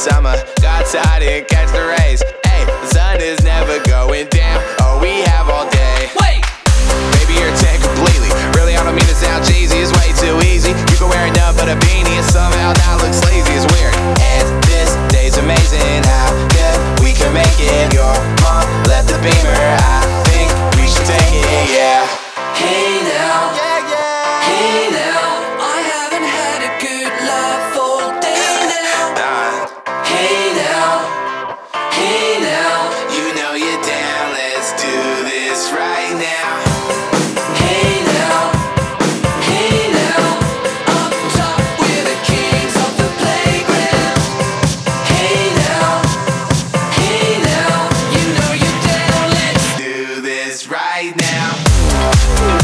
summer. Got tired and catch the rays. Hey, the sun is never going down. Oh, we have all day. Wait! Baby, you're 10 completely. Really, I don't mean to sound cheesy. It's way too easy. You can wear nothing but a beanie and somehow not look sleazy. It's weird. And this day's amazing. How good we can make it. Your mom left the Beamer. I think we should take it, yeah. Hey now, Yeah, yeah. hey now, I haven't had a good laugh all day now. Hey now, hey now, You know you're down. Let's do this right now. hey now, hey now, up top we're the kings of the playground. Hey now, you know you're down, let's Do this right now.